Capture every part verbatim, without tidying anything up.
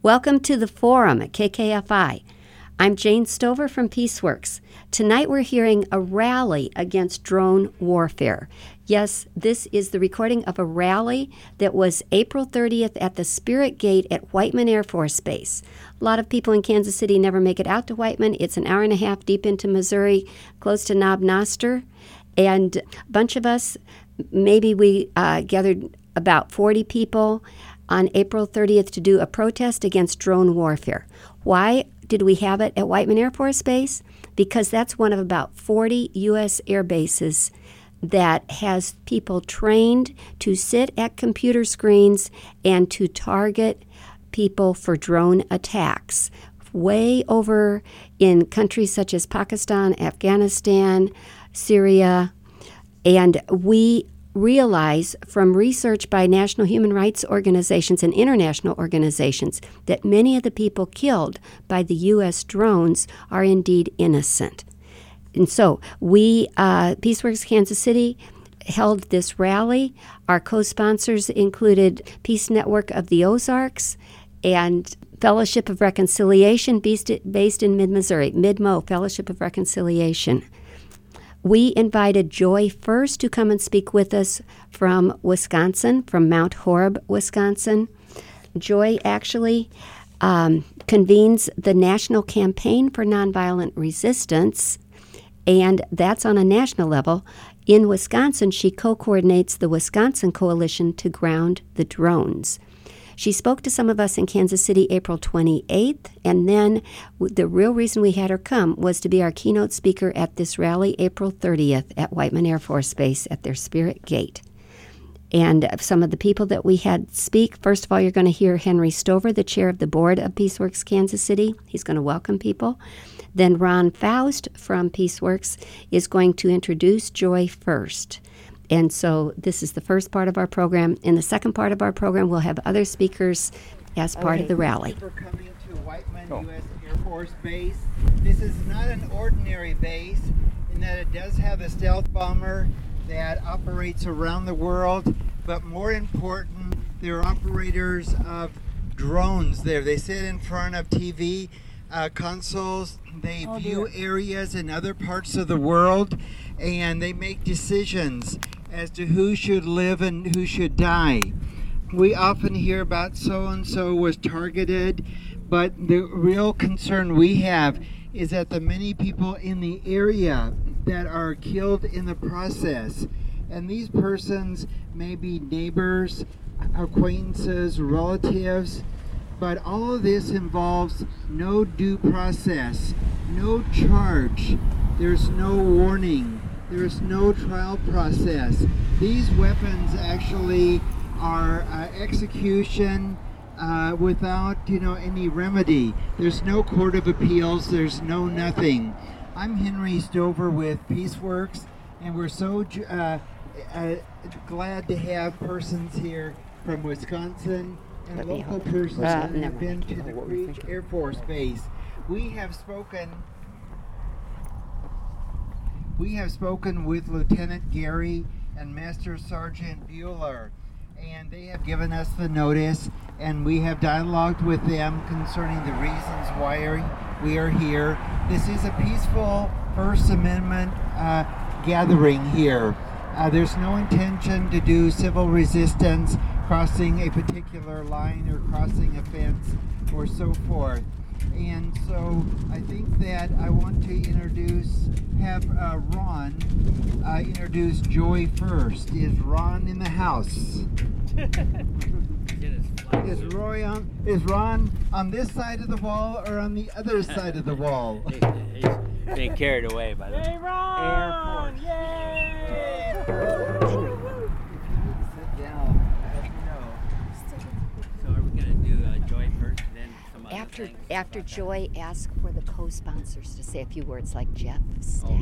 Welcome to the Forum at K K F I. I'm Jane Stover from Peaceworks. Tonight we're hearing a rally against drone warfare. Yes, this is the recording of a rally that was April thirtieth at the Spirit Gate at Whiteman Air Force Base. A lot of people in Kansas City never make it out to Whiteman. It's an hour and a half deep into Missouri, close to Knob Noster. And a bunch of us, maybe we uh, gathered about forty people on April thirtieth to do a protest against drone warfare. Why did we have it at Whiteman Air Force Base? Because that's one of about forty U S air bases that has people trained to sit at computer screens and to target people for drone attacks. Way over in countries such as Pakistan, Afghanistan, Syria, and we realize from research by national human rights organizations and international organizations that many of the people killed by the U S drones are indeed innocent. And so we, uh, Peaceworks Kansas City, held this rally. Our co-sponsors included Peace Network of the Ozarks and Fellowship of Reconciliation based, based in Mid-Missouri, Mid-Mo, Fellowship of Reconciliation. We invited Joy First to come and speak with us from Wisconsin, from Mount Horeb, Wisconsin. Joy actually um, convenes the National Campaign for Nonviolent Resistance, and that's on a national level. In Wisconsin, she co-coordinates the Wisconsin Coalition to Ground the Drones. She spoke to some of us in Kansas City April twenty-eighth, and then the real reason we had her come was to be our keynote speaker at this rally April thirtieth at Whiteman Air Force Base at their Spirit Gate. And some of the people that we had speak, first of all, you're going to hear Henry Stover, the chair of the board of Peaceworks Kansas City. He's going to welcome people. Then Ron Faust from Peaceworks is going to introduce Joy First. And so this is the first part of our program. In the second part of our program, we'll have other speakers as part okay, of the rally. Thank you for coming to Whiteman oh. U S Air Force Base. This is not an ordinary base in that it does have a stealth bomber that operates around the world, but more important, there are operators of drones there. They sit in front of T V uh, consoles, they oh, view dear. areas in other parts of the world, and they make decisions as to who should live and who should die. We often hear about so-and-so was targeted, but the real concern we have is that the many people in the area that are killed in the process, and these persons may be neighbors, acquaintances, relatives, but all of this involves no due process, no charge, there's no warning. There's no trial process. These weapons actually are uh, execution uh, without, you know, any remedy. There's no court of appeals. There's no nothing. I'm Henry Stover with Peaceworks, and we're so uh, uh, glad to have persons here from Wisconsin and Let me local hold. persons Uh, that never have been mind. to the Creech Air Force Base. We have spoken. We have spoken with Lieutenant Gary and Master Sergeant Bueller, and they have given us the notice, and we have dialogued with them concerning the reasons why we are here. This is a peaceful First Amendment uh, gathering here. Uh, there's no intention to do civil resistance, crossing a particular line or crossing a fence or so forth. And so I think that I want to introduce, have uh, Ron uh, introduce Joy first. Is Ron in the house? Is Roy on? Is Ron on this side of the wall or on the other side of the wall? He, he's being carried away by the Hey, Ron! Air Force. Yay! Sit down. Let me know. So are we gonna do uh, Joy first, and then some other After things after about that? Joy, ask for the co-sponsors to say a few words like Jeff Stack.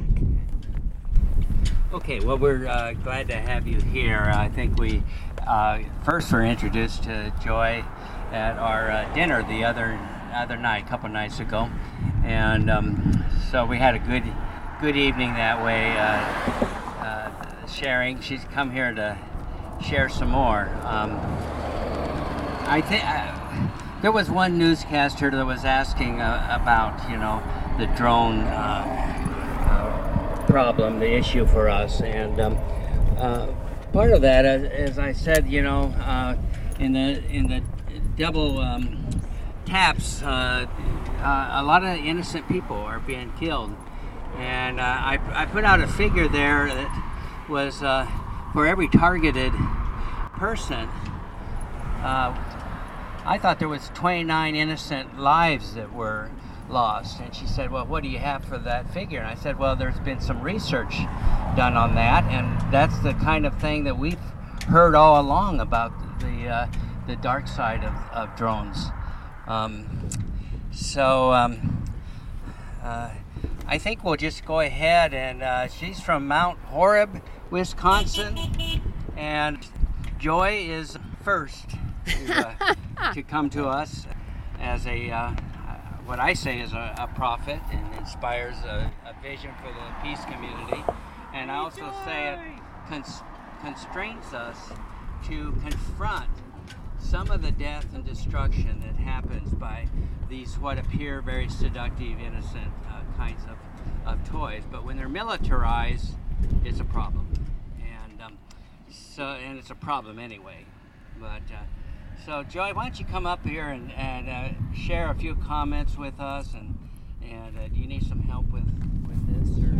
Okay, well, we're uh, glad to have you here. I think we uh, first were introduced to Joy at our uh, dinner the other other night, a couple nights ago, and um, so we had a good good evening that way. Uh, uh, sharing, she's come here to share some more. Um, I think. Uh, there was one newscaster that was asking uh, about, you know, the drone uh, uh, problem, the issue for us, and um, uh, part of that, as, as I said, you know, uh, in the in the double um, taps, uh, uh, a lot of innocent people are being killed, and uh, I I put out a figure there that was uh, for every targeted person. Uh, I thought there was twenty-nine innocent lives that were lost, and she said, well, what do you have for that figure? And I said, well, there's been some research done on that, and that's the kind of thing that we've heard all along about the uh, the dark side of, of drones. Um, so um, uh, I think we'll just go ahead, and uh, she's from Mount Horeb, Wisconsin, and Joy is first to, uh, to come to us as a, uh, what I say is a, a prophet, and inspires a, a vision for the peace community. And I also say it cons- constrains us to confront some of the death and destruction that happens by these what appear very seductive, innocent uh, kinds of, of toys. But when they're militarized, it's a problem. And um, so, and it's a problem anyway. But uh, so, Joy, why don't you come up here and, and uh, share a few comments with us? And and uh, do you need some help with with this? Or?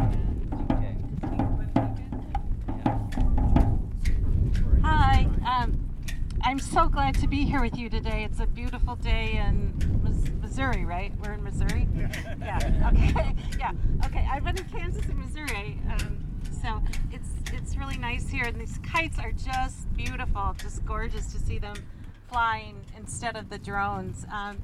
Sure. Hi. Um, I'm so glad to be here with you today. It's a beautiful day in Missouri, right? We're in Missouri? Yeah. Okay. Yeah. Okay. I've been in Kansas and Missouri, um, so it's it's really nice here. And these kites are just beautiful, just gorgeous to see them flying instead of the drones. Um,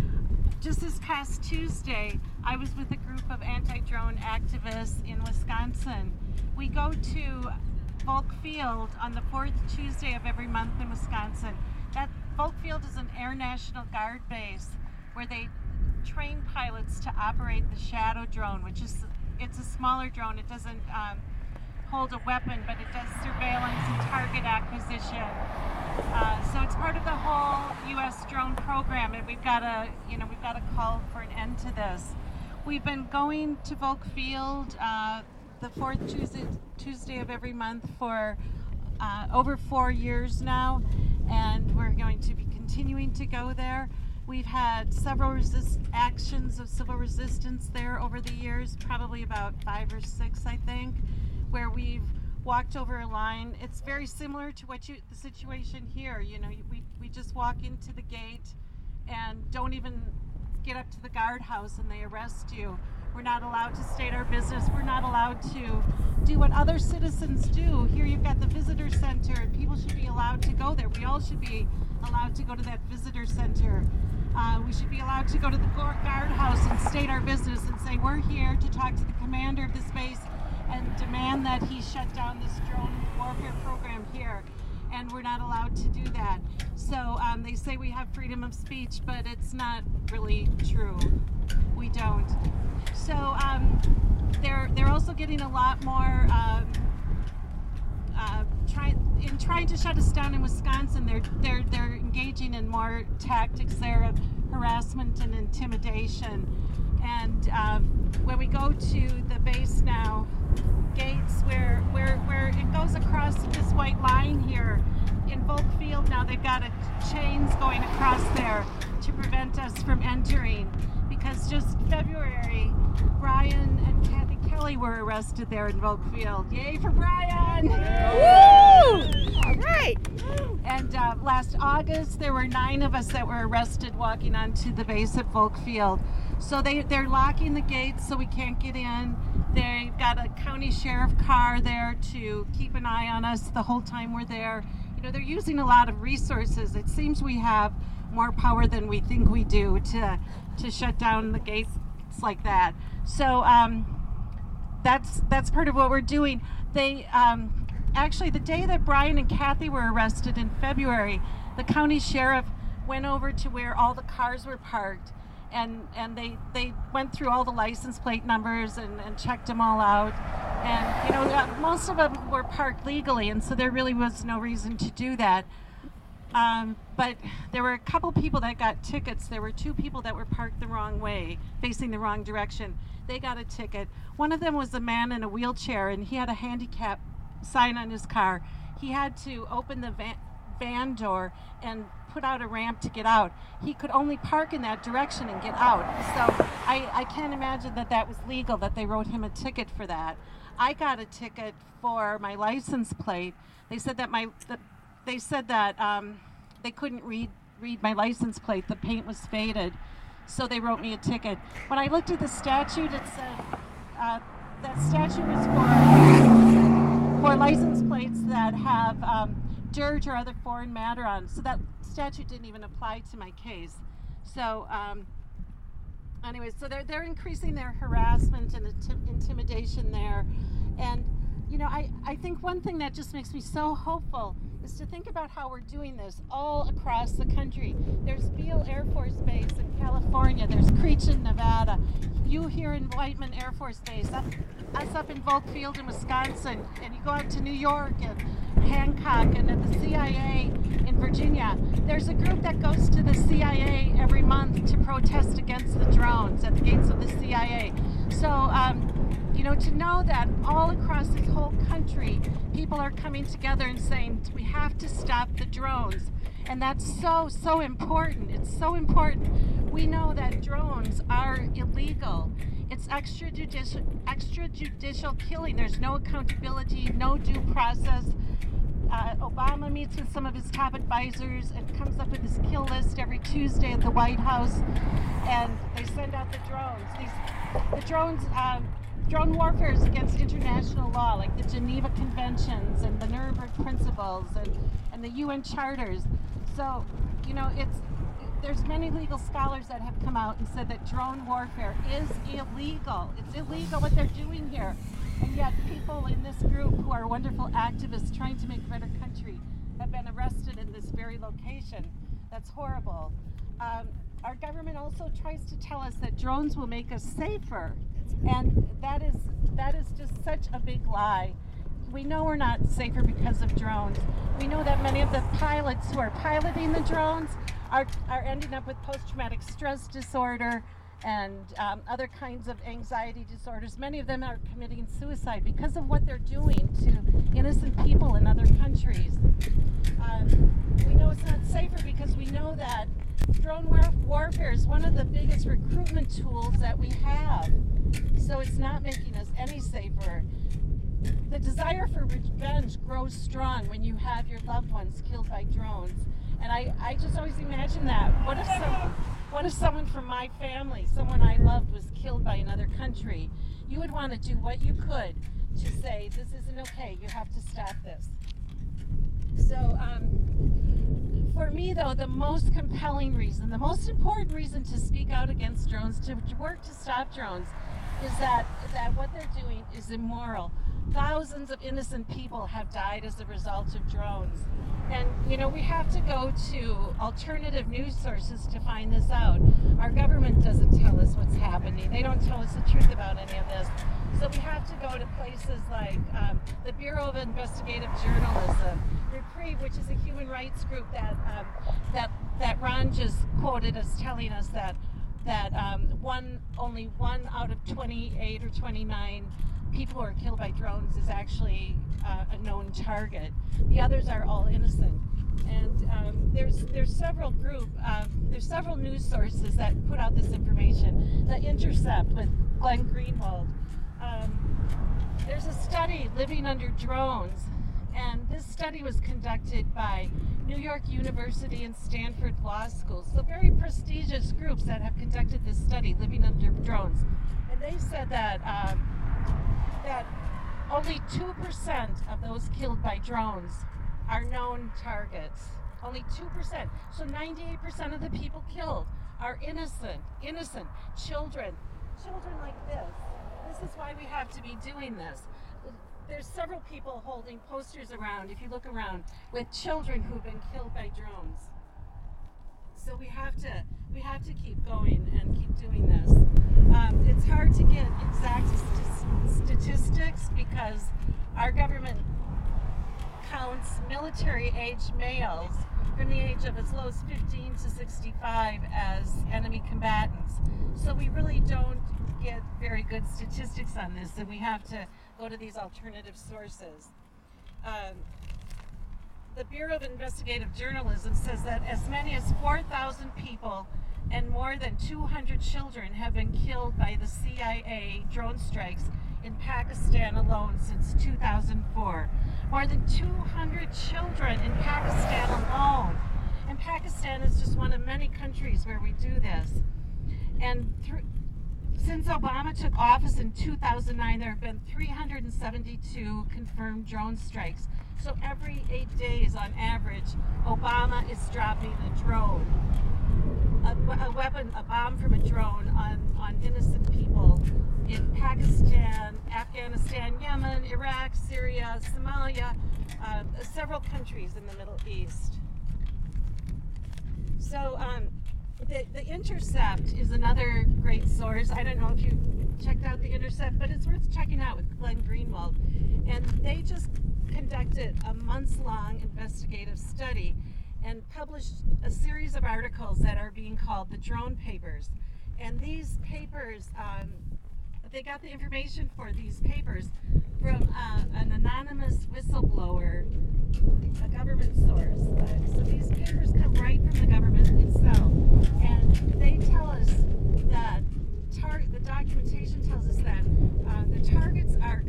just this past Tuesday, I was with a group of anti-drone activists in Wisconsin. We go to Volk Field on the fourth Tuesday of every month in Wisconsin. That Volk Field is an Air National Guard base where they train pilots to operate the Shadow drone, which is it's a smaller drone. It doesn't um, hold a weapon, but it does surveillance and target acquisition. Uh, so it's part of the whole U S drone program, and we've got to, you know, we've got to call for an end to this. We've been going to Volk Field uh, the fourth Tuesday, Tuesday of every month for uh, over four years now, and we're going to be continuing to go there. We've had several resist actions of civil resistance there over the years, probably about five or six, I think, where we've walked over a line. It's very similar to what you, the situation here. You know, we, we just walk into the gate and don't even get up to the guardhouse and they arrest you. We're not allowed to state our business. We're not allowed to do what other citizens do. Here you've got the visitor center, and people should be allowed to go there. We all should be allowed to go to that visitor center. Uh, we should be allowed to go to the guardhouse and state our business and say, we're here to talk to the commander of this base and demand that he shut down this drone warfare program here. And we're not allowed to do that. So um, they say we have freedom of speech, but it's not really true. We don't. So um, they're they're also getting a lot more um, uh, try, in trying to shut us down in Wisconsin. They're they're they're engaging in more tactics there of harassment and intimidation. And um, when we go to the base now, gates where where where it goes across this white line here in Volk Field, now they've got a chains going across there to prevent us from entering, because just February, Brian and Kathy Kelly were arrested there in Volk Field. Yay for Brian! Woo! All right. And uh, last August, there were nine of us that were arrested walking onto the base at Volk Field. So they, they're locking the gates so we can't get in. They've got a county sheriff car there to keep an eye on us the whole time we're there. You know, they're using a lot of resources. It seems we have more power than we think we do to to shut down the gates like that. So um, that's that's part of what we're doing. They um, actually, the day that Brian and Kathy were arrested in February, the county sheriff went over to where all the cars were parked, and and they they went through all the license plate numbers and, and checked them all out. And you know, most of them were parked legally, and so there really was no reason to do that. Um, but there were a couple people that got tickets. There were two people that were parked the wrong way, facing the wrong direction. They got a ticket. One of them was a man in a wheelchair, and he had a handicap sign on his car. He had to open the van, van door and put out a ramp to get out. He could only park in that direction and get out. So I, I can't imagine that that was legal, that they wrote him a ticket for that. I got a ticket for my license plate. They said that my... The, They said that um, they couldn't read read my license plate. The paint was faded, so they wrote me a ticket. When I looked at the statute, it said uh, that statute was for for license plates that have um, dirt or other foreign matter on. So that statute didn't even apply to my case. So, um, anyways, so they're they're increasing their harassment and inti- intimidation there, and you know, I I think one thing that just makes me so hopeful is to think about how we're doing this all across the country. There's Beale Air Force Base in California. There's Creech in Nevada. You here in Whiteman Air Force Base. Up, us up in Volk Field in Wisconsin. And you go out to New York and Hancock and at the C I A in Virginia. There's a group that goes to the C I A every month to protest against the drones at the gates of the C I A. So, um, you know, to know that all across this whole country, people are coming together and saying, we have to stop the drones. And that's so, so important. It's so important. We know that drones are illegal. It's extrajudicial, extrajudicial killing. There's no accountability, no due process. Uh, Obama meets with some of his top advisors and comes up with this kill list every Tuesday at the White House. And they send out the drones. These, the drones, um, Drone warfare is against international law, like the Geneva Conventions and the Nuremberg Principles and, and the U N charters. So, you know, it's there's many legal scholars that have come out and said that drone warfare is illegal. It's illegal what they're doing here. And yet people in this group who are wonderful activists trying to make a better country have been arrested in this very location. That's horrible. Um, our government also tries to tell us that drones will make us safer. And that is that is just such a big lie. We know we're not safer because of drones. We know that many of the pilots who are piloting the drones are, are ending up with post-traumatic stress disorder and um, other kinds of anxiety disorders. Many of them are committing suicide because of what they're doing to innocent people in other countries. Um, we know it's not safer because we know that drone war- warfare is one of the biggest recruitment tools that we have. So it's not making us any safer. The desire for revenge grows strong when you have your loved ones killed by drones. And I, I just always imagine that. What if some, what if someone from my family, someone I loved, was killed by another country? You would want to do what you could to say, this isn't okay, you have to stop this. So um, for me, though, the most compelling reason, the most important reason to speak out against drones, to work to stop drones, is that, that what they're doing is immoral. Thousands of innocent people have died as a result of drones. And, you know, we have to go to alternative news sources to find this out. Our government doesn't tell us what's happening. They don't tell us the truth about any of this. So we have to go to places like um, the Bureau of Investigative Journalism, Reprieve, which is a human rights group that um, that that Ron just quoted as telling us that that um, one only one out of twenty-eight or twenty-nine people who are killed by drones is actually uh, a known target. The others are all innocent. And um, there's there's several group um, there's several news sources that put out this information. The Intercept with Glenn Greenwald. Um, there's a study, Living Under Drones, and this study was conducted by New York University and Stanford Law School. So very prestigious groups that have conducted this study, Living Under Drones. And they said that um, that only two percent of those killed by drones are known targets. Only two percent. So ninety-eight percent of the people killed are innocent, innocent children, children like this. This is why we have to be doing this. There's several people holding posters around, if you look around, with children who've been killed by drones. So we have to we have to keep going and keep doing this. Um, it's hard to get exact st- statistics because our government counts military-age males from the age of as low as fifteen to sixty-five as enemy combatants. So we really don't get very good statistics on this, and we have to go to these alternative sources. Um, the Bureau of Investigative Journalism says that as many as four thousand people and more than two hundred children have been killed by the C I A drone strikes in Pakistan alone since two thousand four. More than two hundred children in Pakistan alone. And Pakistan is just one of many countries where we do this. And through, since Obama took office in two thousand nine, there have been three hundred seventy-two confirmed drone strikes. So every eight days on average, Obama is dropping a drone, a, a weapon, a bomb from a drone on, on innocent people in Pakistan, Afghanistan, Yemen, Iraq, Syria, Somalia, uh, several countries in the Middle East. So um, the, the Intercept is another great source. I don't know if you checked out the Intercept, but it's worth checking out with Glenn Greenwald. And they just conducted a months-long investigative study and published a series of articles that are being called the Drone Papers. And these papers, um, they got the information for these papers from uh, an anonymous whistleblower, a government source. Uh, so these papers come right from the government itself. And they tell us that, tar- the documentation tells us that uh, the targets are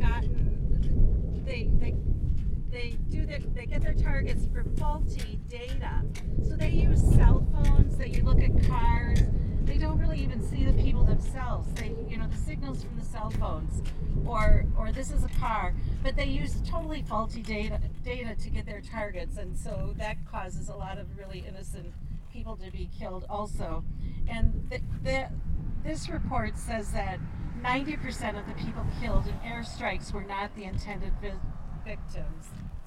gotten, they, they They do their, they get their targets for faulty data. So they use cell phones, they look at cars, they don't really even see the people themselves. They, you know, the signals from the cell phones, or or this is a car, but they use totally faulty data data to get their targets, and so that causes a lot of really innocent people to be killed also. And the, the, this report says that ninety percent of the people killed in airstrikes were not the intended vi- victims.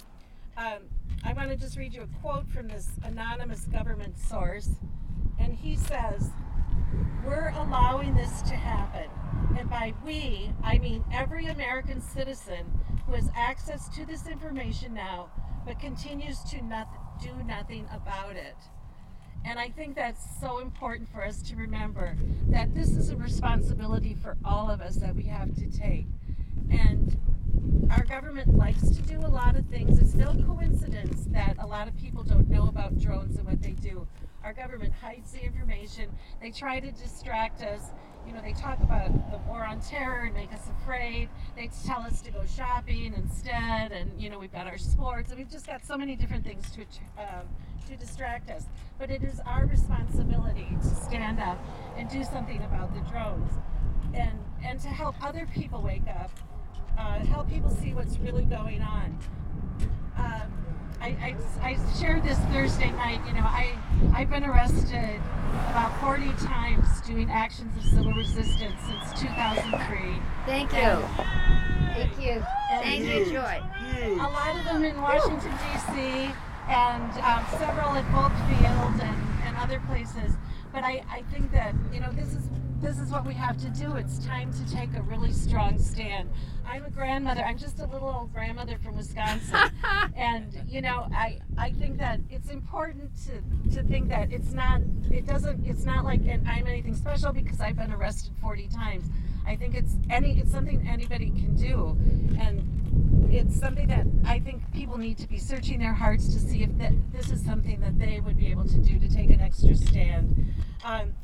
Um, I want to just read you a quote from this anonymous government source, and he says, "We're allowing this to happen, and by we, I mean every American citizen who has access to this information now, but continues to not, do nothing about it." And I think that's so important for us to remember, that this is a responsibility for all of us that we have to take. And our government likes to do a lot of things. It's no coincidence that a lot of people don't know about drones and what they do. Our government hides the information. They try to distract us. You know, they talk about the war on terror and make us afraid. They tell us to go shopping instead, and you know, we've got our sports, and we've just got so many different things to um, to distract us. But it is our responsibility to stand up and do something about the drones, and and to help other people wake up. Uh, help people see what's really going on. Um, I, I, I shared this Thursday night. You know, I, I've been arrested about forty times doing actions of civil resistance since two thousand three. Thank you. And, Thank you. Thank you, Joy. a lot of them in Washington, D C, and um, several at Volkfield and, and other places. But I, I think that, you know, this is This is what we have to do. It's time to take a really strong stand. I'm a grandmother. I'm just a little old grandmother from Wisconsin. And, you know, I, I think that it's important to, to think that it's not, it doesn't, it's not like an, I'm anything special because I've been arrested forty times. I think it's any, it's something anybody can do. And it's something that I think people need to be searching their hearts to see if that, this is something that they would be able to do to take an extra stand. Um,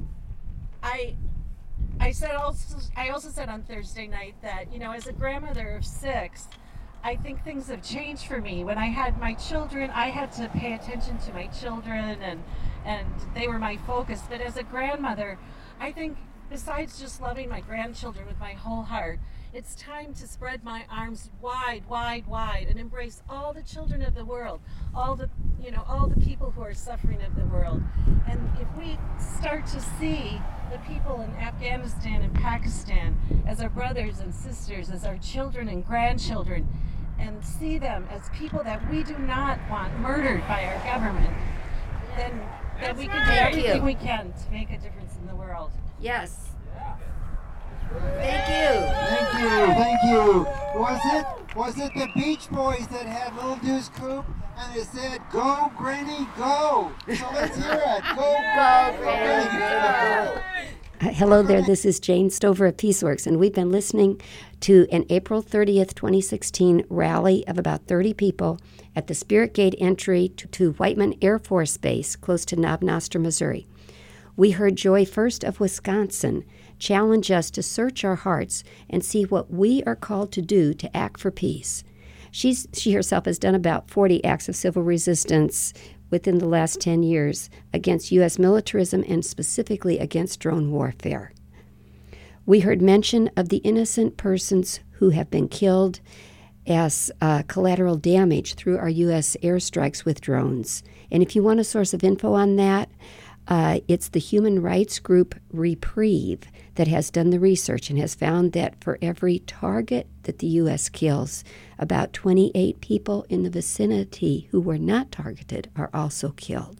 I I said also I also said on Thursday night that, you know, as a grandmother of six, I think things have changed for me. When I had my children, I had to pay attention to my children, and and they were my focus. But as a grandmother, I think besides just loving my grandchildren with my whole heart, it's time to spread my arms wide, wide, wide, and embrace all the children of the world, all the, you know, all the people who are suffering of the world. And if we start to see the people in Afghanistan and Pakistan as our brothers and sisters, as our children and grandchildren, and see them as people that we do not want murdered by our government, then, then we can do Thank everything you. we can to make a difference in the world. Yes. Thank you. Thank you, thank you. Was it was it the Beach Boys that had Little Deuce Coupe and it said "Go Granny, go"? So let's hear it. Go, go, Granny, go. Uh, hello there, this is Jane Stover of Peaceworks, and we've been listening to an April thirtieth, twenty sixteen rally of about thirty people at the Spirit Gate entry to, to Whiteman Air Force Base, close to Knob Noster, Missouri. We heard Joy First of Wisconsin challenge us to search our hearts and see what we are called to do to act for peace. She's, she herself has done about forty acts of civil resistance within the last ten years against U S militarism and specifically against drone warfare. We heard mention of the innocent persons who have been killed as uh, collateral damage through our U S airstrikes with drones. And if you want a source of info on that, uh, it's the human rights group Reprieve that has done the research and has found that for every target that the U S kills, about twenty-eight people in the vicinity who were not targeted are also killed.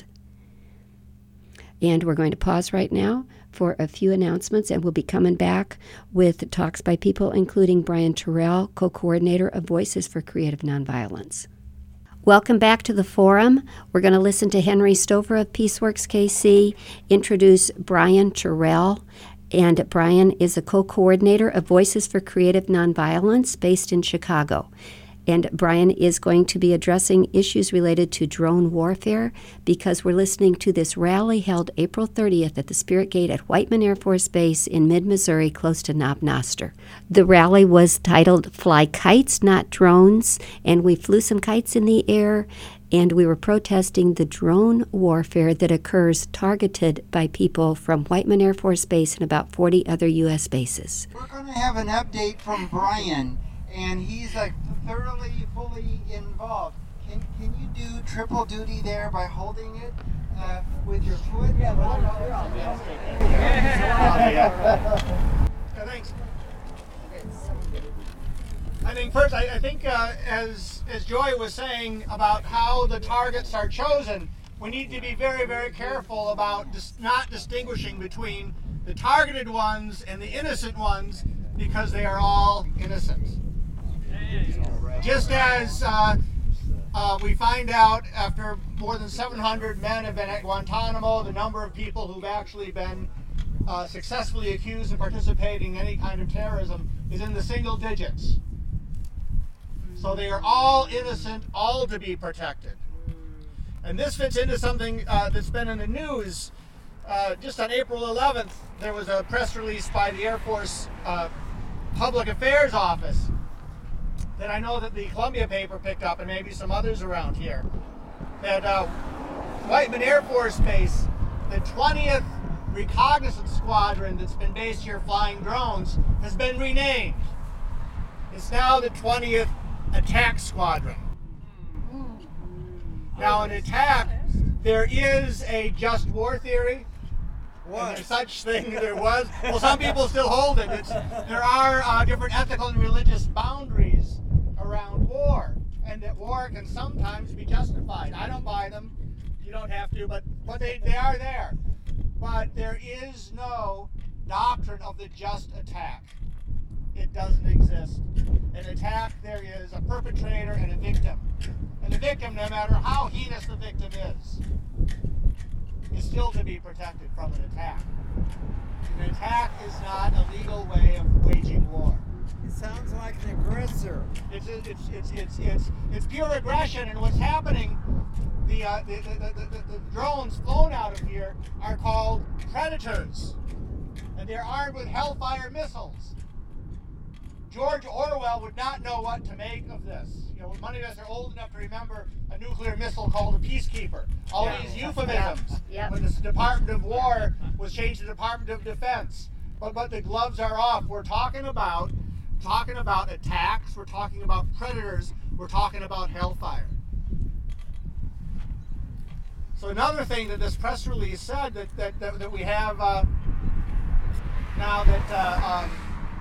And we're going to pause right now for a few announcements, and we'll be coming back with talks by people, including Brian Terrell, co-coordinator of Voices for Creative Nonviolence. Welcome back to the forum. We're going to listen to Henry Stover of Peaceworks K C introduce Brian Terrell. And Brian is a co-coordinator of Voices for Creative Nonviolence based in Chicago. And Brian is going to be addressing issues related to drone warfare because we're listening to this rally held April thirtieth at the Spirit Gate at Whiteman Air Force Base in mid-Missouri, close to Knob Noster. The rally was titled Fly Kites, Not Drones, and we flew some kites in the air, and we were protesting the drone warfare that occurs targeted by people from Whiteman Air Force Base and about forty other U S bases. We're going to have an update from Brian, and he's like thoroughly, fully involved. Can can you do triple duty there by holding it uh, with your foot? Yeah, yeah, thanks. I think first, I, I think uh, as as Joy was saying about how the targets are chosen, we need to be very, very careful about dis- not distinguishing between the targeted ones and the innocent ones because they are all innocent. Just as uh, uh, we find out after more than seven hundred men have been at Guantanamo, the number of people who've actually been uh, successfully accused of participating in any kind of terrorism is in the single digits. So they are all innocent, all to be protected. And this fits into something uh, that's been in the news. Uh, just on April eleventh, there was a press release by the Air Force uh, Public Affairs Office that I know that the Columbia paper picked up, and maybe some others around here, that uh, Whiteman Air Force Base, the twentieth Reconnaissance Squadron that's been based here flying drones, has been renamed. It's now the twentieth Attack Squadron. Now, in attack, there is a just war theory. And there's such thing there was. Well, some people still hold it. It's, there are uh, different ethical and religious boundaries around war, and that war can sometimes be justified. I don't buy them. You don't have to, but but they, they are there. But there is no doctrine of the just attack. It doesn't exist. An attack, there is a perpetrator and a victim. And the victim, no matter how heinous the victim is, is still to be protected from an attack. An attack is not a legal way of waging war. It sounds like an aggressor. It's it's it's it's it's, it's pure aggression, and what's happening? The, uh, the, the, the, the the drones flown out of here are called Predators, and they're armed with Hellfire missiles. George Orwell would not know what to make of this. You know, many of us are old enough to remember a nuclear missile called a peacekeeper. All Yeah. these euphemisms. Yeah. When the Department of War was changed to Department of Defense. But but the gloves are off. We're talking about talking about attacks. We're talking about predators. We're talking about hellfire. So another thing that this press release said that that that, that we have uh, now that. Uh, um,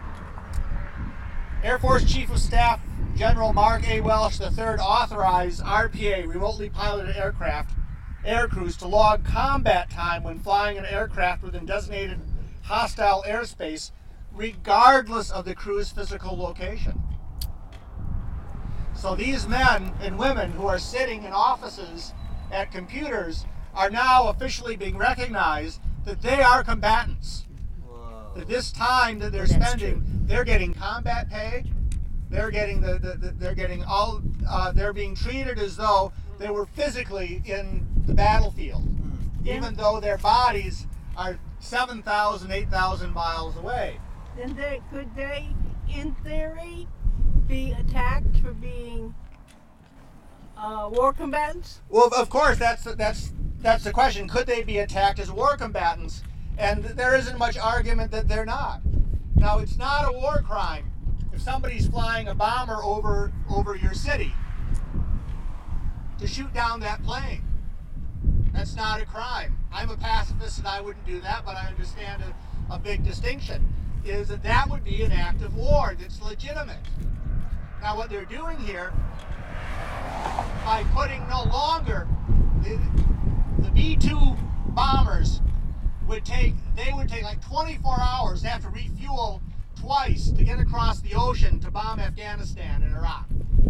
Air Force Chief of Staff General Mark A. Welsh the third authorized R P A, remotely piloted aircraft, air crews to log combat time when flying an aircraft within designated hostile airspace regardless of the crew's physical location. So these men and women who are sitting in offices at computers are now officially being recognized that they are combatants. Whoa. That this time that they're That's spending, true. they're getting combat pay. They're getting the, the, the they're getting all uh, they're being treated as though they were physically in the battlefield, mm. even though their bodies are seven thousand, eight thousand miles away. Then they, could they, in theory, be attacked for being uh, war combatants? Well, of course, that's that's that's the question. Could they be attacked as war combatants? And there isn't much argument that they're not. Now, it's not a war crime if somebody's flying a bomber over over your city to shoot down that plane. That's not a crime. I'm a pacifist and I wouldn't do that, but I understand a, a big distinction is that that would be an act of war that's legitimate. Now, what they're doing here, by putting no longer the, the B two bombers would take, they would take like twenty-four hours. They have to refuel twice to get across the ocean to bomb Afghanistan and Iraq.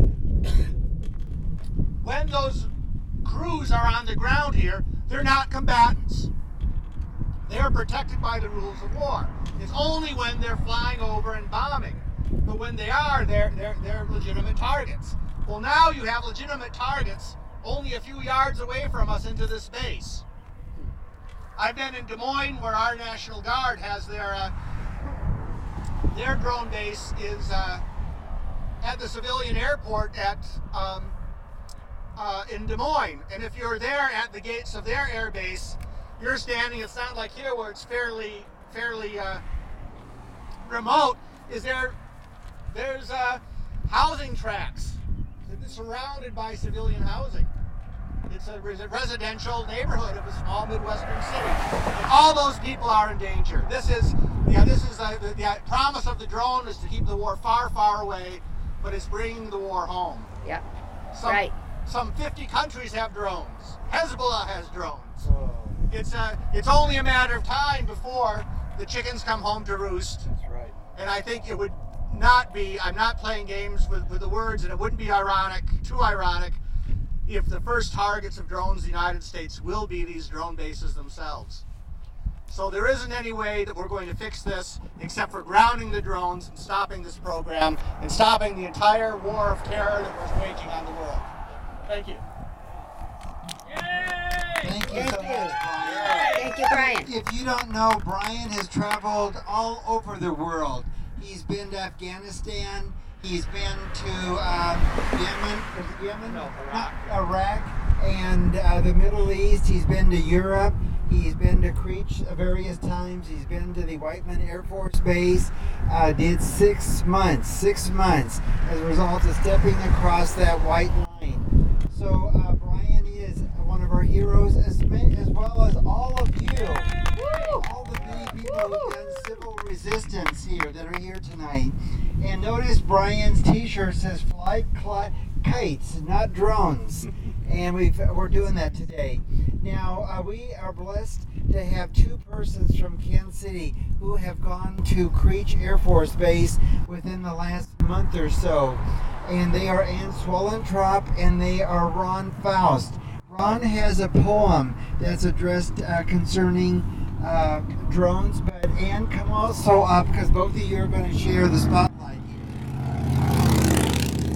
When those crews are on the ground here, they're not combatants. They're protected by the rules of war. It's only when they're flying over and bombing. But when they are, they're, they're, they're legitimate targets. Well, now you have legitimate targets only a few yards away from us into this base. I've been in Des Moines where our National Guard has their, uh, their drone base is uh, at the civilian airport at um, uh, in Des Moines. And if you're there at the gates of their air base, you're standing, it's not like here where it's fairly, fairly uh, remote, is there, there's uh, housing tracts surrounded by civilian housing. It's a res- residential neighborhood of a small Midwestern city. And all those people are in danger. This is, yeah, this is uh, the, the promise of the drone is to keep the war far, far away, but it's bringing the war home. Yeah, Some, right. Some fifty countries have drones. Hezbollah has drones. It's a, it's only a matter of time before the chickens come home to roost. That's right. And I think it would not be, I'm not playing games with, with the words, and it wouldn't be ironic, too ironic, if the first targets of drones in the United States will be these drone bases themselves. So there isn't any way that we're going to fix this except for grounding the drones and stopping this program and stopping the entire war of terror that we're waging on the world. Thank you. Thank you so much, Brian. Thank you, Brian. If you don't know, Brian has traveled all over the world. He's been to Afghanistan. He's been to um, Yemen, is it Yemen? No, Iraq. Not Iraq, and uh, the Middle East. He's been to Europe. He's been to Creech various times. He's been to the Whiteman Air Force Base. Uh, did six months, six months as a result of stepping across that white line. So uh, Brian is one of our heroes, as, many, as well as all of you. All the many people who've done civil resistance here that are here tonight. And notice Brian's t-shirt says fly cl- kites, not drones. And we've, we're doing that today. Now, uh, we are blessed to have two persons from Kansas City who have gone to Creech Air Force Base within the last month or so. And they are Ann Swollentrop and they are Ron Faust. Ron has a poem that's addressed uh, concerning uh, drones, but Ann, come also up because both of you are going to share the spotlight here.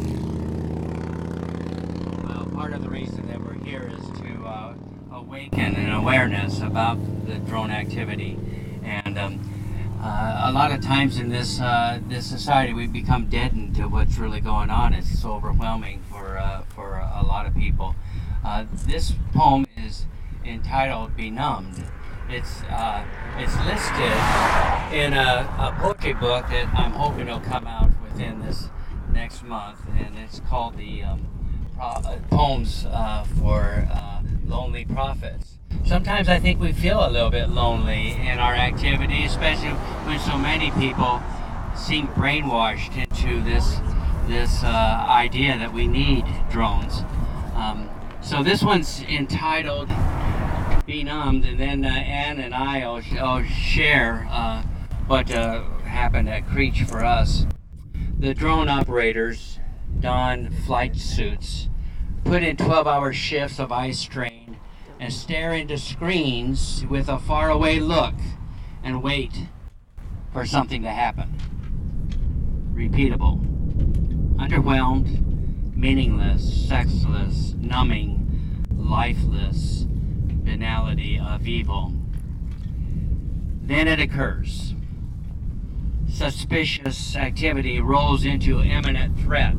Well, part of the reason that we're here is to uh, awaken an awareness about the drone activity, and um, uh, a lot of times in this uh, this society we become deadened to what's really going on. It's so overwhelming for uh, for a lot of people. Uh, this poem is entitled "Benumbed." It's uh, it's listed in a, a poetry book that I'm hoping will come out within this next month, and it's called the um, Pro- uh, Poems uh, for uh, Lonely Prophets. Sometimes I think we feel a little bit lonely in our activity, especially when so many people seem brainwashed into this this uh, idea that we need drones. Um, so this one's entitled "Benumbed," and then uh, Ann and I will sh- will share uh, what uh, happened at Creech for us. The drone operators don flight suits, put in twelve-hour shifts of eye strain, and stare into screens with a faraway look and wait for something to happen. Repeatable, underwhelmed, meaningless, sexless, numbing, lifeless banality of evil. Then it occurs. Suspicious activity rolls into imminent threat.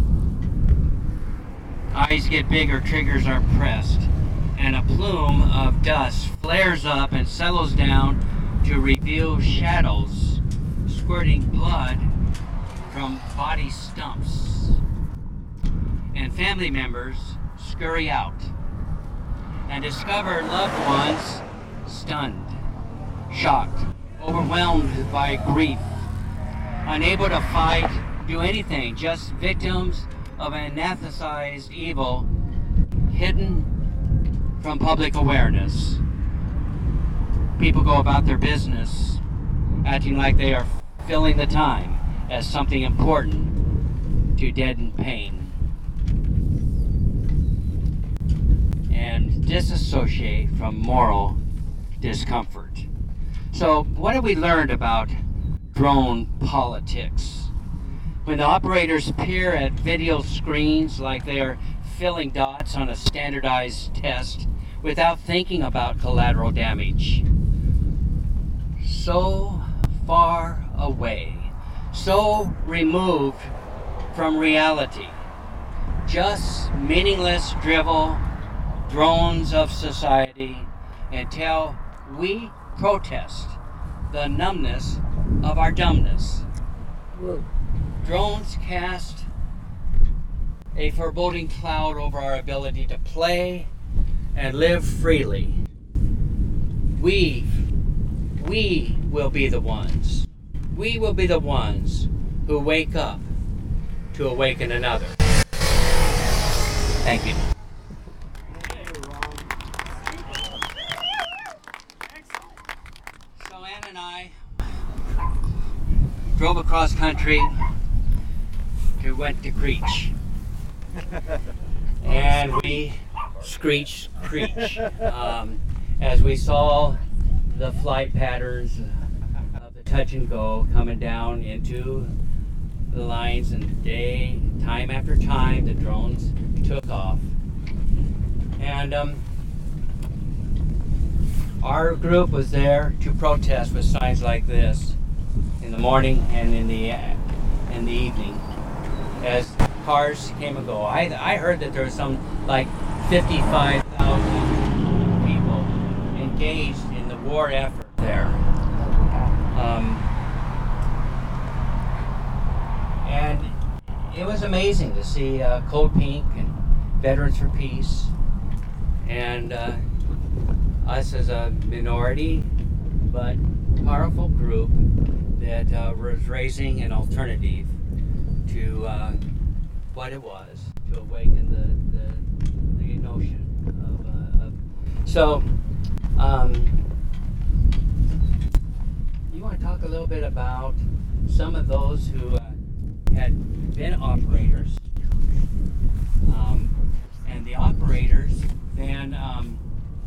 Eyes get bigger, triggers are pressed, and a plume of dust flares up and settles down to reveal shadows squirting blood from body stumps. And family members scurry out and discover loved ones stunned, shocked, overwhelmed by grief, unable to fight, do anything, just victims of an anesthetized evil hidden from public awareness. People go about their business acting like they are filling the time as something important to deaden pain and disassociate from moral discomfort. So what have we learned about drone politics? When the operators peer at video screens like they are filling dots on a standardized test without thinking about collateral damage. So far away, so removed from reality. Just meaningless drivel, drones of society, until we protest the numbness of our dumbness. Whoa. Drones cast a foreboding cloud over our ability to play and live freely. We, we will be the ones. We will be the ones who wake up to awaken another. Thank you. So Ann and I drove across country to went to Creech. And we screeched Creech um, as we saw the flight patterns of the touch and go coming down into the lines, and day, time after time, the drones took off. And um, our group was there to protest with signs like this in the morning and in the uh, in the evening as cars came and go. I I heard that there was some like fifty-five thousand people engaged in the war effort there. Um, and it was amazing to see uh, Code Pink and Veterans for Peace and uh, us as a minority but powerful group that uh, was raising an alternative to uh, what it was, to awaken the, the, the notion of, uh, of so um, you want to talk a little bit about some of those who uh, had been operators, um, and the operators then um,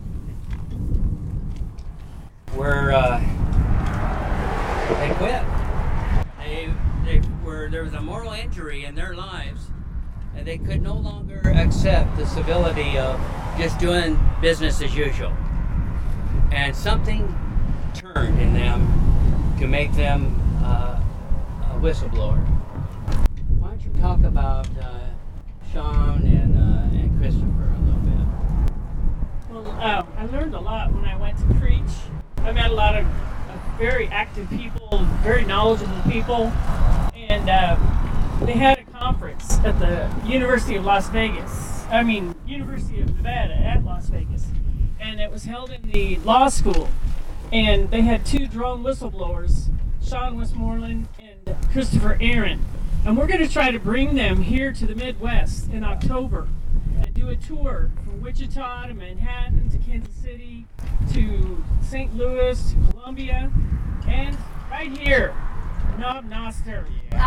were uh, they quit. They they were there was a moral injury in their lives, and they could no longer accept the civility of just doing business as usual. And something turned in them to make them uh, a whistleblower. Why don't you talk about uh, Sean and uh, and Christopher a little bit? Well, uh, I learned a lot when I went to Creech. I met a lot of uh, very active people, very knowledgeable people, and uh, they had a conference at the University of Las Vegas. I mean, University of Nevada at Las Vegas. And it was held in the law school. And they had two drone whistleblowers, Sean Westmoreland and Christopher Aaron. And we're going to try to bring them here to the Midwest in October and do a tour from Wichita to Manhattan to Kansas City to Saint Louis to Columbia and right here Bob Noster.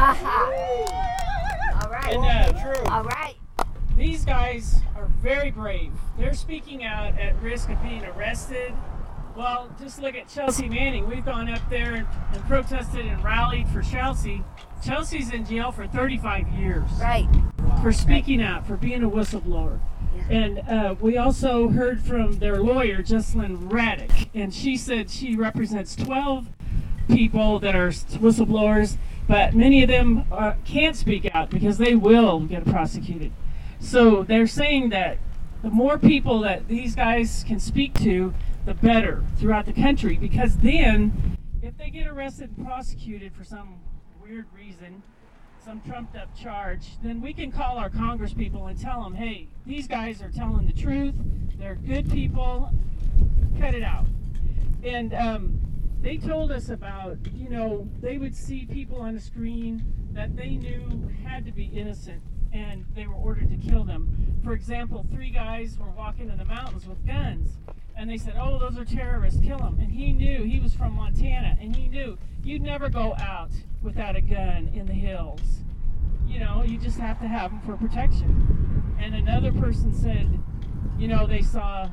Aha. All right. And, uh, True. All right. These guys are very brave. They're speaking out at risk of being arrested. Well, just look at Chelsea Manning. We've gone up there and, and protested and rallied for Chelsea. Chelsea's in jail for thirty-five years. Right. For speaking out, for being a whistleblower. Yeah. And uh, we also heard from their lawyer, Jesselyn Raddick, and she said she represents twelve people that are whistleblowers, but many of them uh, can't speak out because they will get prosecuted. So they're saying that the more people that these guys can speak to, the better throughout the country, because then if they get arrested and prosecuted for some weird reason, some trumped up charge, then we can call our Congress people and tell them, hey, these guys are telling the truth, they're good people, cut it out. And um, they told us about, you know, they would see people on the screen that they knew had to be innocent, and they were ordered to kill them. For example, three guys were walking in the mountains with guns, and they said, oh, those are terrorists, kill them. And he knew, he was from Montana, and he knew you'd never go out without a gun in the hills. You know, you just have to have them for protection. And another person said, you know, they saw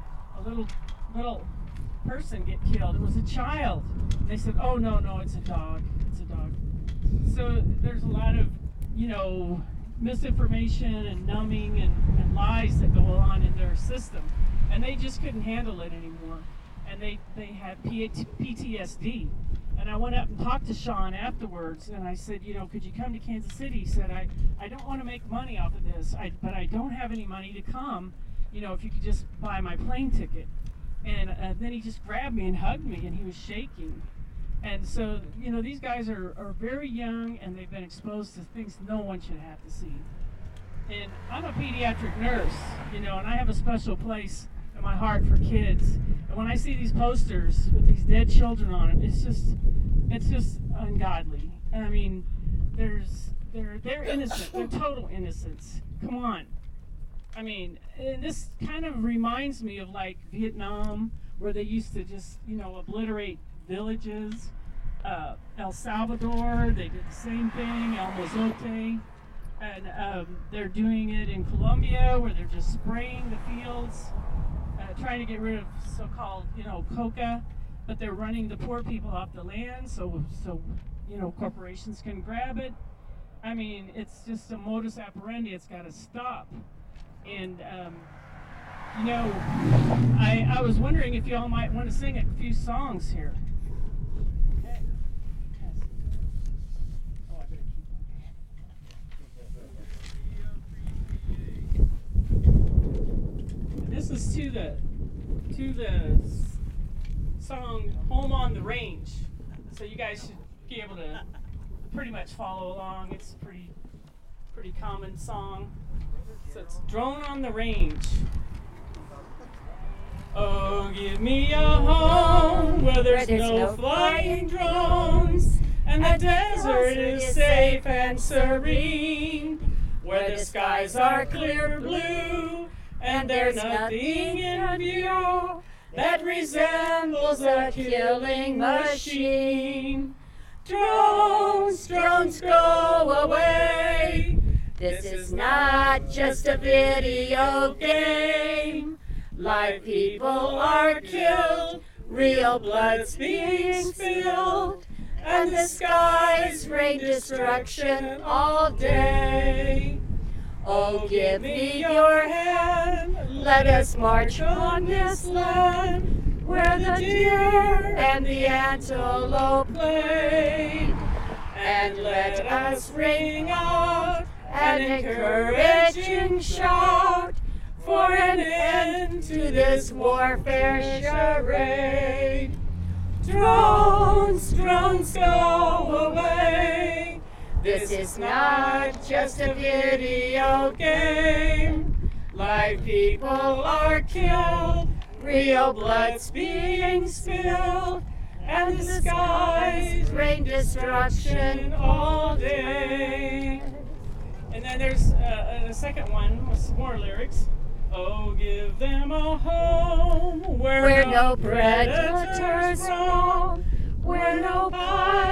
a little little person get killed. It was a child. They said, oh, no, no, it's a dog. It's a dog. So there's a lot of, you know, misinformation and numbing and, and lies that go on in their system. And they just couldn't handle it anymore. And they, they had P T S D. And I went up and talked to Sean afterwards, and I said, you know, could you come to Kansas City? He said, I, I don't want to make money off of this, I, but I don't have any money to come, you know, if you could just buy my plane ticket. And uh, then he just grabbed me and hugged me, and he was shaking. And so, you know, these guys are, are very young, and they've been exposed to things no one should have to see. And I'm a pediatric nurse, you know, and I have a special place in my heart for kids. And when I see these posters with these dead children on them, it's just, it's just ungodly. And I mean, there's, they're, they're innocent. They're total innocence. Come on. I mean, and this kind of reminds me of like Vietnam, where they used to just, you know, obliterate villages. Uh, El Salvador, they did the same thing. El Mozote. And um, they're doing it in Colombia, where they're just spraying the fields, uh, trying to get rid of so-called, you know, coca, but they're running the poor people off the land, so, so, you know, corporations can grab it. I mean, it's just a modus operandi. It's got to stop. And, um, you know, I, I was wondering if y'all might want to sing a few songs here. Okay. Yes. Oh, I better keep on. This is to the to the s- song "Home on the Range," so you guys should be able to pretty much follow along. It's a pretty pretty common song. So it's "Drone on the Range." Oh, give me a home where there's, Where there's no, no flying drones, and the desert is safe and serene, where the skies are clear blue, and there's nothing in view that resembles a killing machine. Drones, drones, go away. This is not just a video game. Live people are killed, real blood's being spilled, and the skies rain destruction all day. Oh, give me your hand, let us march on this land, where the deer and the antelope play. And let us ring out an encouraging shout for an end to this warfare charade. Drones, drones, go away. This is not just a video game. Live people are killed, real blood's being spilled, and the skies rain destruction all day. And then there's uh, a second one with some more lyrics. Oh, give them a home where, Where no no predators predators roam, where no pilot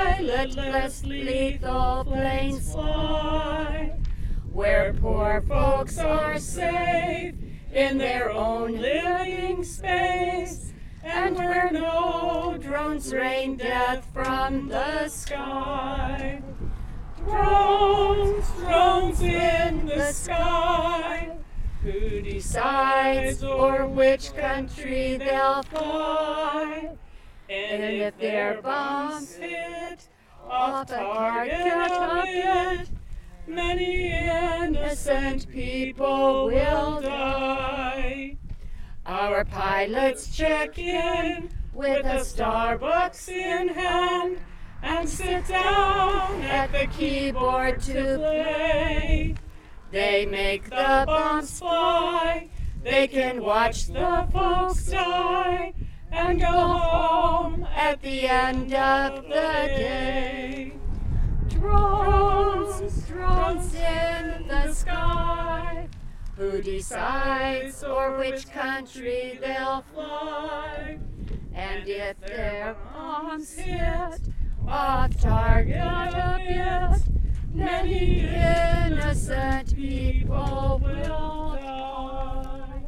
less lethal planes fly, where poor folks are safe in their own living space, and where no drones rain death from the sky. Drones, drones in the sky, who decides o'er which country they'll fly? And if their bombs hit off target a bit, many innocent people will die. Our pilots check in with a Starbucks in hand and sit down at the keyboard to play. They make the bombs fly, they can watch the folks die, and go home at the end of the day. Drones, drones in the sky, who decides o'er which country they'll fly? And if their bombs hit off target a bit, many innocent people will die.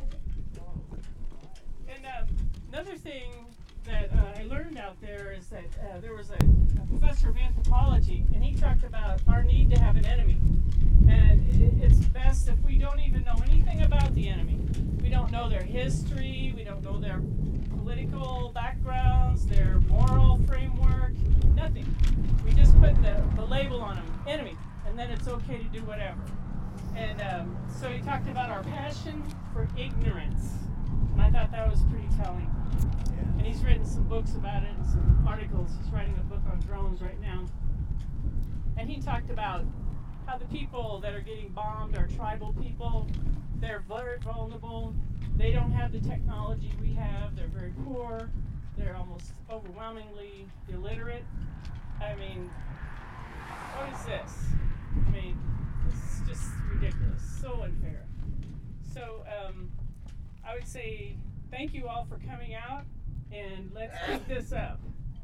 And um, another thing that uh, I learned out there is that uh, there was a, a professor of anthropology, and he talked about our need to have an enemy. And it, it's best if we don't even know anything about the enemy. We don't know their history, we don't know their political backgrounds, their moral framework, nothing. We just put the, the label on them, enemy, and then it's okay to do whatever. And um, so he talked about our passion for ignorance, and I thought that was pretty telling. And he's written some books about it and some articles. He's writing a book on drones right now. And he talked about how the people that are getting bombed are tribal people. They're very vulnerable. They don't have the technology we have. They're very poor. They're almost overwhelmingly illiterate. I mean, what is this? I mean, this is just ridiculous. So unfair. So um, I would say thank you all for coming out, and let's keep this up.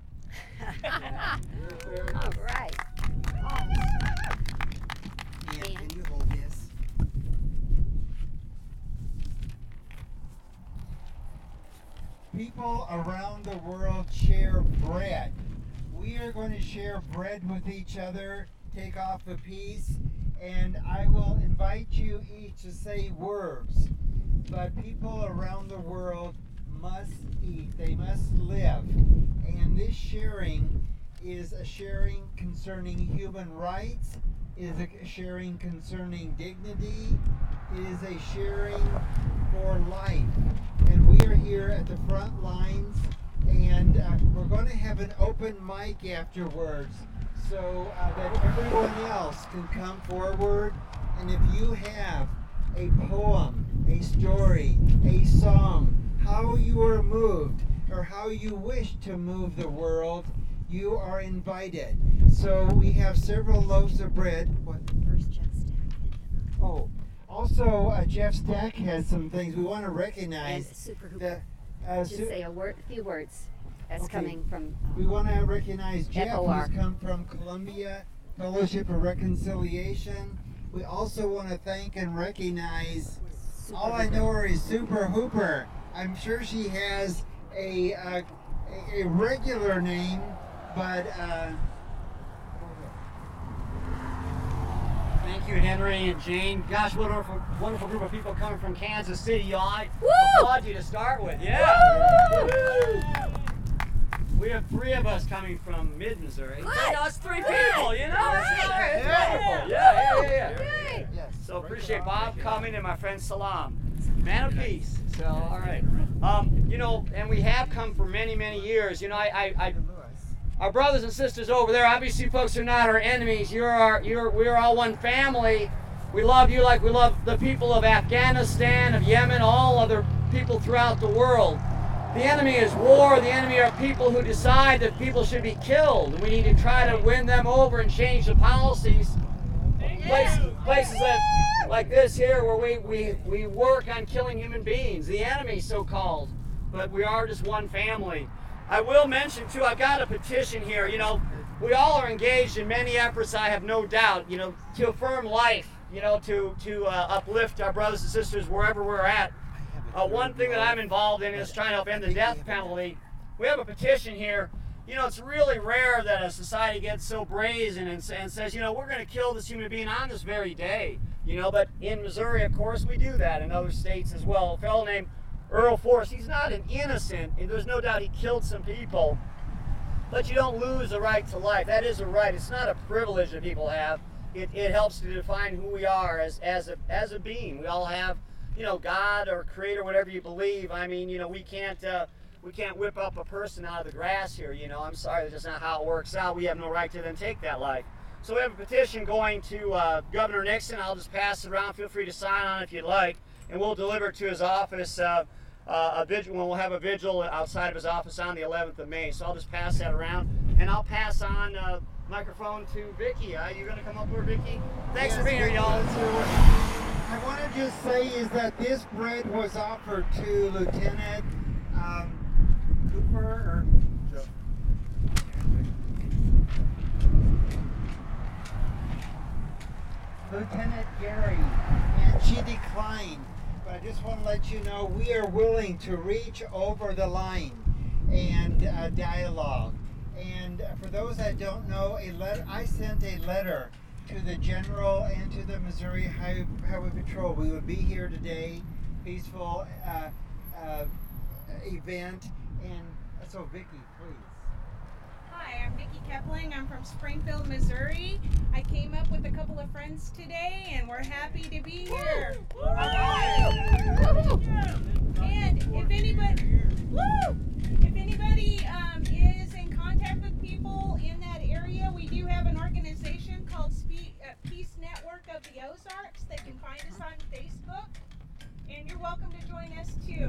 All right. Yeah, can you hold this? People around the world share bread. We are going to share bread with each other, take off a piece, and I will invite you each to say words. But people around the world must eat, they must live. And this sharing is a sharing concerning human rights, is a sharing concerning dignity, it is a sharing for life. And we are here at the front lines, and uh, we're going to have an open mic afterwards so uh, that everyone else can come forward. And if you have a poem, a story, a song, how you are moved or how you wish to move the world, you are invited. So we have several loaves of bread. What? First, Jeff Stack. Oh, also uh, Jeff Stack has some things we want to And recognize. Super The, Hooper. uh, Just su- say a word, a few words. That's Okay. coming from. we want to recognize Jeff, F O R. who's come from Columbia Fellowship of Reconciliation. We also want to thank and recognize. Super All I Hooper. know her is Super Hooper. I'm sure she has a uh, a, a regular name, but uh, Thank you, Henry and Jane. Gosh, what a wonderful, wonderful group of people coming from Kansas City, y'all. I Woo! applaud you to start with. Yeah. Woo! We have three of us coming from mid-Missouri. Good. Hey, that's three Good. people, you know? All That's right. not- it's Yeah. wonderful. Yeah, yeah, yeah. Great. yes. So appreciate Bob coming and my friend Salam. Man of peace. So, all right. Um, you know, and we have come for many, many years. You know, I, I, I our brothers and sisters over there, obviously folks are not our enemies. You're our, you're, we're all one family. We love you like we love the people of Afghanistan, of Yemen, all other people throughout the world. The enemy is war. The enemy are people who decide that people should be killed. We need to try to win them over and change the policies. Places, places that, like this here where we, we, we work on killing human beings, the enemy so-called, but we are just one family. I will mention too, I've got a petition here, you know, we all are engaged in many efforts, I have no doubt, you know, to affirm life, you know, to, to uh, uplift our brothers and sisters wherever we're at. Uh, one thing that I'm involved in is trying to help end the death penalty. We have a petition here. You know, it's really rare that a society gets so brazen and, and says, you know, we're going to kill this human being on this very day. You know, but in Missouri, of course, we do that, in other states as well. A fellow named Earl Forrest, he's not an innocent, and there's no doubt he killed some people, but you don't lose the right to life. That is a right. It's not a privilege that people have. It, it helps to define who we are as, as, a, as a being. We all have, you know, God or Creator, whatever you believe. I mean, you know, we can't... Uh, We can't whip up a person out of the grass here, you know. I'm sorry, that's just not how it works out. We have no right to then take that life. So we have a petition going to uh, Governor Nixon. I'll just pass it around. Feel free to sign on it if you'd like. And we'll deliver it to his office. Uh, uh, a vigil, we'll have a vigil outside of his office on the eleventh of May. So I'll just pass that around. And I'll pass on uh, microphone to Vicki. Uh, you going to come up here, Vicki? Thanks Yes, for being here, y'all. I want to just say is that this bread was offered to Lieutenant um, Cooper or Joe. Lieutenant Gary, and she declined. But I just want to let you know we are willing to reach over the line and uh, dialogue. And for those that don't know, a letter I sent a letter to the General and to the Missouri Highway, Highway Patrol. We would be here today, peaceful uh, uh, event. And so, Vicki, please. Hi, I'm Vicki Kepling. I'm from Springfield, Missouri. I came up with a couple of friends today, and we're happy to be here. All right. And if anybody, woo! If anybody um, is in contact with people in that area, we do have an organization called Spe- uh, Peace Network of the Ozarks. They can find us on Facebook, and you're welcome to join us too.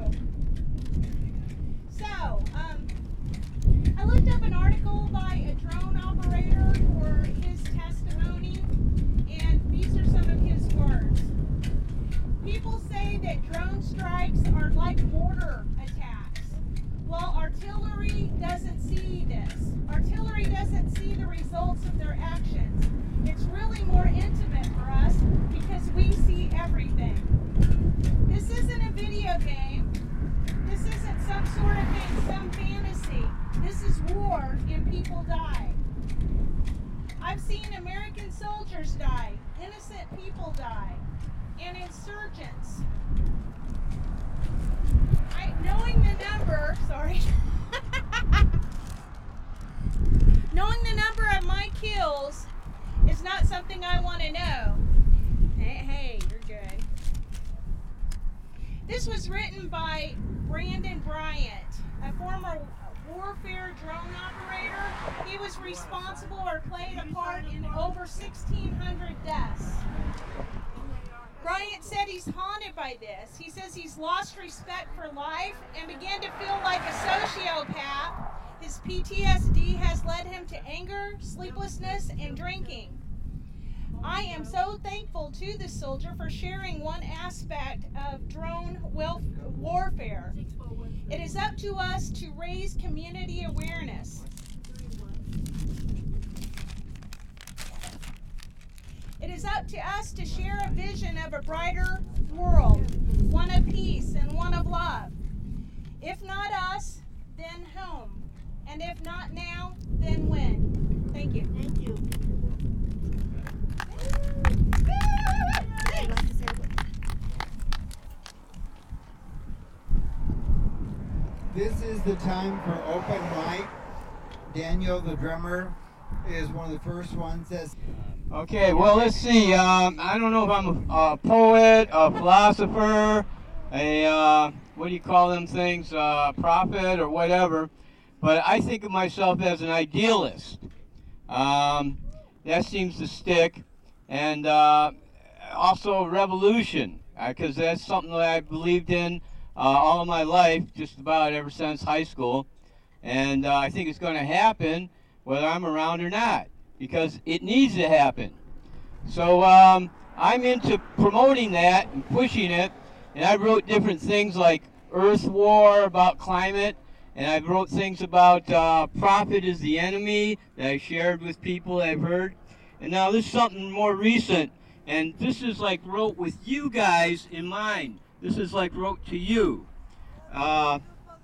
So, um, I looked up an article by a drone operator for his testimony, and these are some of his words. People say that drone strikes are like mortar attacks. Well, artillery doesn't see this. Artillery doesn't see the results of their actions. It's really more intimate for us because we see everything. This isn't a video game. This isn't some sort of thing, some fantasy. This is war and people die. I've seen American soldiers die, innocent people die, and insurgents. I, knowing the number, sorry, knowing the number of my kills is not something I want to know. Hey, hey, you're good. This was written by Brandon Bryant, a former warfare drone operator. He was responsible or played a part in over sixteen hundred deaths. Bryant said he's haunted by this. He says he's lost respect for life and began to feel like a sociopath. His P T S D has led him to anger, sleeplessness, and drinking. I am so thankful to this soldier for sharing one aspect of drone warfare. It is up to us to raise community awareness. It is up to us to share a vision of a brighter world, one of peace and one of love. If not us, then whom? And if not now, then when? Thank you. Thank you. This is the time for open mic. Daniel, the drummer, is one of the first ones that's... Okay, well, let's see. Um, I don't know if I'm a, a poet, a philosopher, a, uh, what do you call them things, uh, prophet or whatever, but I think of myself as an idealist. Um, that seems to stick. And uh, also revolution, because uh, that's something that I believed in uh, all of my life, just about ever since high school. And uh, I think it's going to happen whether I'm around or not, because it needs to happen. So um, I'm into promoting that and pushing it, and I wrote different things like Earth War about climate, And I wrote things about uh, profit is the enemy that I shared with people I've heard. And now this is something more recent, and this is like wrote with you guys in mind. This is like wrote to you. Uh,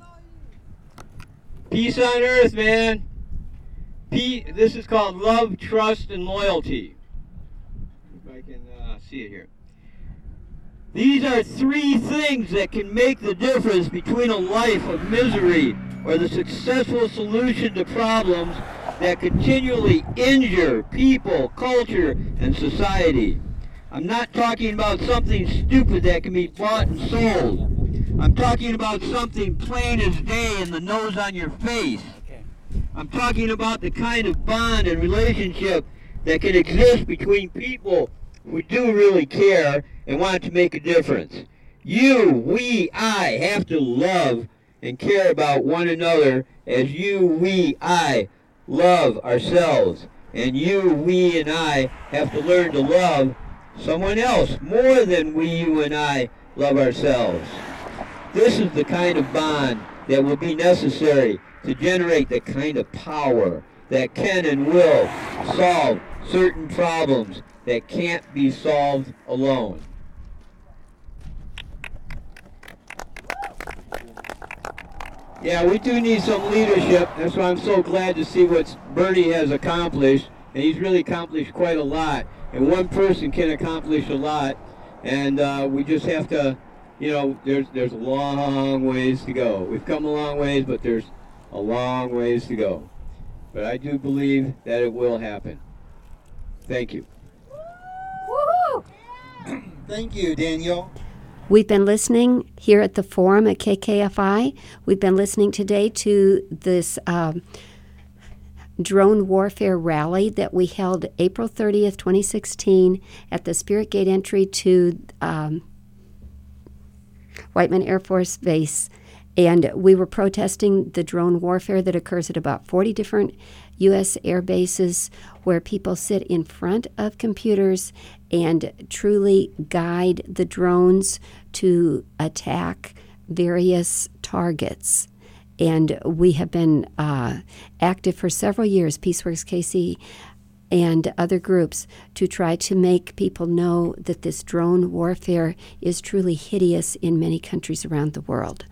peace on earth, man. Pe- this is called love, trust, and loyalty. If I can uh, see it here. These are three things that can make the difference between a life of misery or the successful solution to problems that continually injure people, culture, and society. I'm not talking about something stupid that can be bought and sold. I'm talking about something plain as day in the nose on your face. I'm talking about the kind of bond and relationship that can exist between people who do really care and want to make a difference. You, we, I have to love and care about one another as you, we, I love ourselves. And you, we, and I have to learn to love someone else more than we, you, and I love ourselves. This is the kind of bond that will be necessary to generate the kind of power that can and will solve certain problems that can't be solved alone. Yeah, we do need some leadership. That's why I'm so glad to see what Bernie has accomplished. And he's really accomplished quite a lot. And one person can accomplish a lot. And uh, we just have to, you know, there's, there's a long ways to go. We've come a long ways, but there's a long ways to go. But I do believe that it will happen. Thank you. Woo-hoo! Thank you, Daniel. We've been listening here at the forum at K K F I. We've been listening today to this um, drone warfare rally that we held April thirtieth, twenty sixteen at the Spirit Gate entry to um, Whiteman Air Force Base. And we were protesting the drone warfare that occurs at about forty different U S air bases where people sit in front of computers and truly guide the drones to attack various targets. And we have been uh, active for several years, Peaceworks K C and other groups, to try to make people know that this drone warfare is truly hideous in many countries around the world.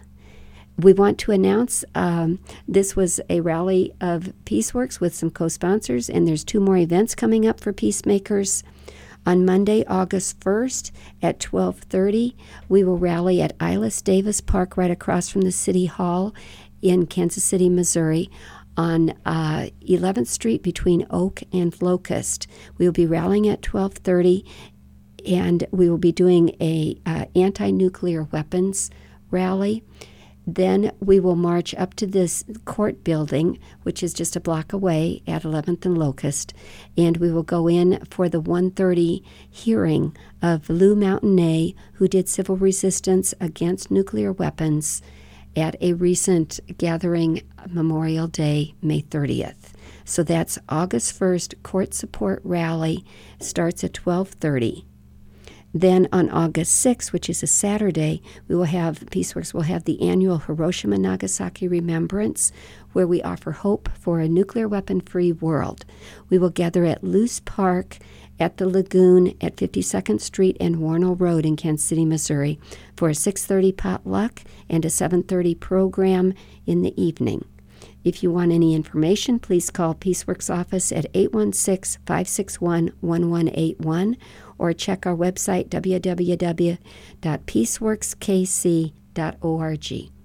We want to announce um, this was a rally of Peaceworks with some co-sponsors, and there's two more events coming up for Peacemakers. On Monday, August first at twelve thirty, we will rally at Ilis Davis Park right across from the City Hall in Kansas City, Missouri, on uh, eleventh Street between Oak and Locust. We will be rallying at twelve thirty, and we will be doing a uh, anti-nuclear weapons rally. Then we will march up to this court building, which is just a block away at eleventh and Locust, and we will go in for the one thirty hearing of Lou Mountainay, who did civil resistance against nuclear weapons at a recent gathering, Memorial Day, May thirtieth. So that's August first, court support rally, starts at twelve thirty. Then on August sixth, which is a Saturday, we will have, Peaceworks will have the annual Hiroshima Nagasaki Remembrance, where we offer hope for a nuclear weapon-free world. We will gather at Luce Park at the Lagoon at fifty-second Street and Warnell Road in Kansas City, Missouri, for a six thirty potluck and a seven thirty program in the evening. If you want any information, please call Peaceworks office at eight one six, five six one, one one eight one or check our website, w w w dot peaceworks k c dot org.